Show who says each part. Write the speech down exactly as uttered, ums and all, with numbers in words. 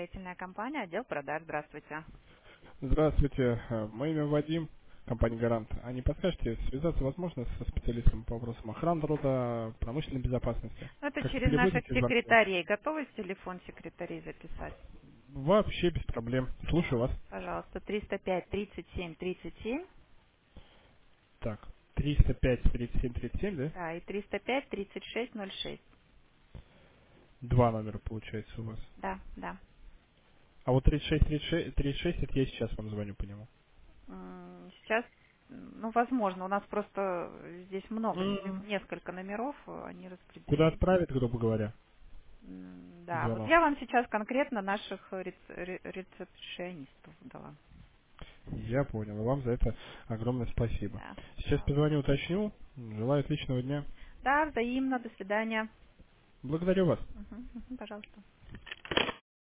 Speaker 1: строительная компания, отдел продаж. Здравствуйте.
Speaker 2: Здравствуйте, э, мое имя Вадим, компания «Гарант». А не подскажете, связаться возможно со специалистом по вопросам охраны труда, промышленной безопасности?
Speaker 1: Ну, это
Speaker 2: Как-то
Speaker 1: через наших
Speaker 2: переводите звонки?
Speaker 1: секретарей. Готовы телефон секретарей записать?
Speaker 2: Вообще без проблем. Слушаю вас.
Speaker 1: Пожалуйста, триста пять тридцать семь тридцать семь,
Speaker 2: Так, триста пять тридцать семь тридцать семь, да?
Speaker 1: да, и триста пять тридцать шесть ноль шесть.
Speaker 2: Два номера получается у вас.
Speaker 1: Да, да.
Speaker 2: А вот тридцать шесть тридцать шесть, тридцать шесть, это я сейчас вам звоню по нему.
Speaker 1: М, Сейчас, м, ну, возможно, у нас просто здесь много, не-
Speaker 2: М,
Speaker 1: несколько номеров, э, они
Speaker 2: Куда
Speaker 1: распределены.
Speaker 2: отправить, грубо говоря,
Speaker 1: М, Да, вот
Speaker 2: звонок?
Speaker 1: я вам сейчас конкретно наших рец- ре- рецепшионистов дала.
Speaker 2: Я понял. И вам за это огромное спасибо.
Speaker 1: Да,
Speaker 2: Сейчас
Speaker 1: пожалуйста.
Speaker 2: позвоню, уточню. Желаю отличного дня.
Speaker 1: Да, взаимно, до свидания.
Speaker 2: Благодарю вас.
Speaker 1: Мгм, мгм, пожалуйста.